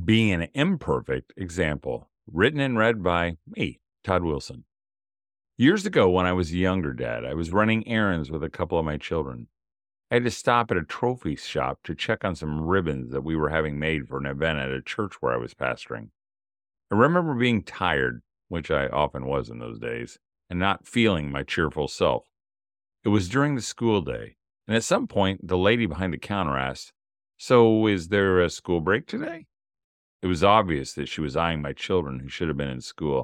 Being an imperfect example, written and read by me, Todd Wilson. Years ago, when I was a younger dad, I was running errands with a couple of my children. I had to stop at a trophy shop to check on some ribbons that we were having made for an event at a church where I was pastoring. I remember being tired, which I often was in those days, and not feeling my cheerful self. It was during the school day, and at some point, the lady behind the counter asked, "So, is there a school break today?" It was obvious that she was eyeing my children who should have been in school.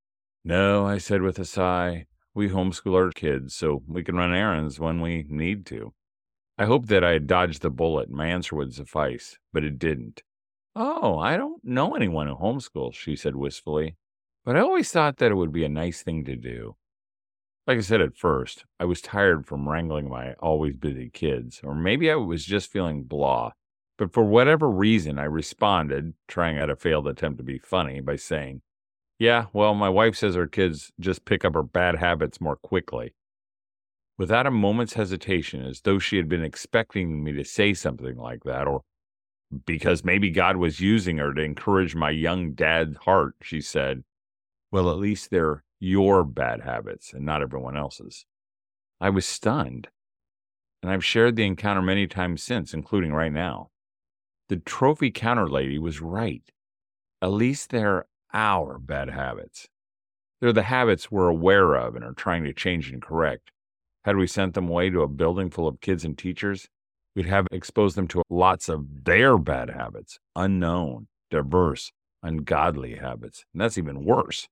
"No," I said with a sigh. "We homeschool our kids so we can run errands when we need to." I hoped that I had dodged the bullet and my answer would suffice, but it didn't. "Oh, I don't know anyone who homeschools," she said wistfully, "but I always thought that it would be a nice thing to do." Like I said at first, I was tired from wrangling my always busy kids, or maybe I was just feeling blah. But for whatever reason, I responded, trying at a failed attempt to be funny, by saying, "Yeah, well, my wife says our kids just pick up our bad habits more quickly." Without a moment's hesitation, as though she had been expecting me to say something like that, or because maybe God was using her to encourage my young dad's heart, she said, "Well, at least they're your bad habits and not everyone else's." I was stunned, and I've shared the encounter many times since, including right now. The trophy counter lady was right. At least they're our bad habits. They're the habits we're aware of and are trying to change and correct. Had we sent them away to a building full of kids and teachers, we'd have exposed them to lots of their bad habits, unknown, diverse, ungodly habits. And that's even worse.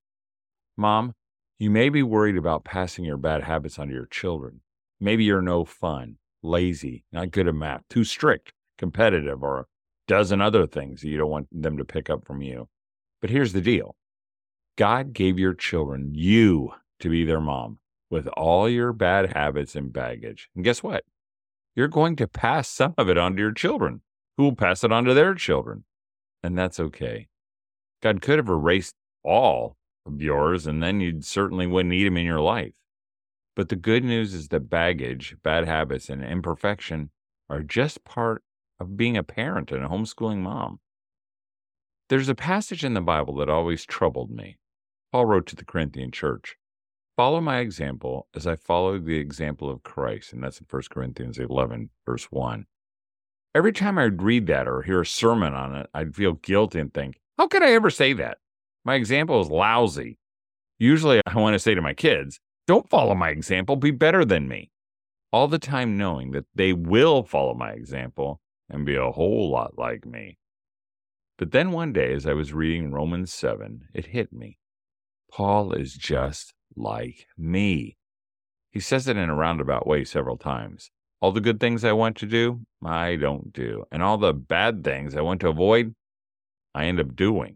Mom, you may be worried about passing your bad habits onto your children. Maybe you're no fun, lazy, not good at math, too strict, competitive, or a dozen other things that you don't want them to pick up from you. But here's the deal. God gave your children you to be their mom with all your bad habits and baggage. And guess what? You're going to pass some of it on to your children, who will pass it on to their children. And that's okay. God could have erased all of yours, and then you certainly wouldn't need them in your life. But the good news is that baggage, bad habits, and imperfection are just part of being a parent and a homeschooling mom. There's a passage in the Bible that always troubled me. Paul wrote to the Corinthian church, "Follow my example as I follow the example of Christ." And that's in 1 Corinthians 11, verse 1. Every time I'd read that or hear a sermon on it, I'd feel guilty and think, how could I ever say that? My example is lousy. Usually I want to say to my kids, don't follow my example, be better than me. All the time knowing that they will follow my example and be a whole lot like me. But then one day, as I was reading Romans 7, it hit me. Paul is just like me. He says it in a roundabout way several times. All the good things I want to do, I don't do. And all the bad things I want to avoid, I end up doing.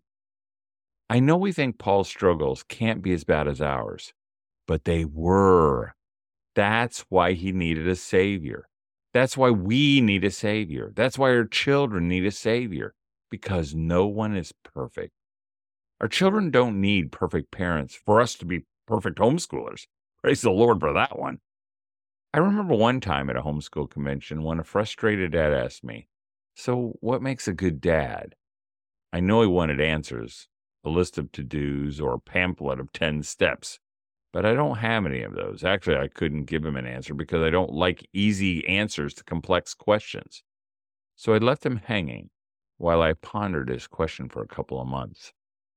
I know we think Paul's struggles can't be as bad as ours, but they were. That's why he needed a savior. That's why we need a savior. That's why our children need a savior, because no one is perfect. Our children don't need perfect parents for us to be perfect homeschoolers. Praise the Lord for that one. I remember one time at a homeschool convention when a frustrated dad asked me, "So what makes a good dad?" I know he wanted answers, a list of to-dos or a pamphlet of 10 steps, but I don't have any of those. Actually, I couldn't give him an answer because I don't like easy answers to complex questions. So I left him hanging while I pondered his question for a couple of months.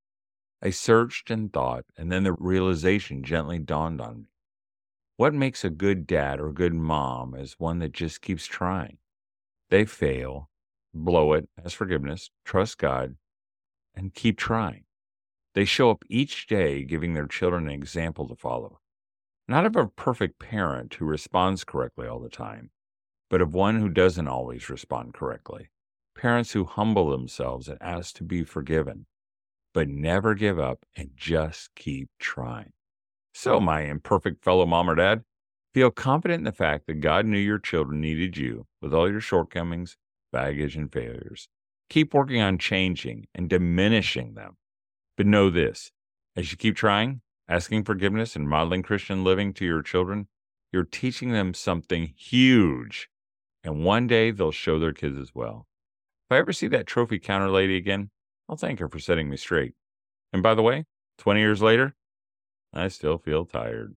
I searched and thought, and then the realization gently dawned on me. What makes a good dad or good mom is one that just keeps trying. They fail, blow it, ask forgiveness, trust God, and keep trying. They show up each day giving their children an example to follow. Not of a perfect parent who responds correctly all the time, but of one who doesn't always respond correctly. Parents who humble themselves and ask to be forgiven, but never give up and just keep trying. So, my imperfect fellow mom or dad, feel confident in the fact that God knew your children needed you with all your shortcomings, baggage, and failures. Keep working on changing and diminishing them. But know this, as you keep trying, asking forgiveness and modeling Christian living to your children, you're teaching them something huge. And one day they'll show their kids as well. If I ever see that trophy counter lady again, I'll thank her for setting me straight. And by the way, 20 years later, I still feel tired.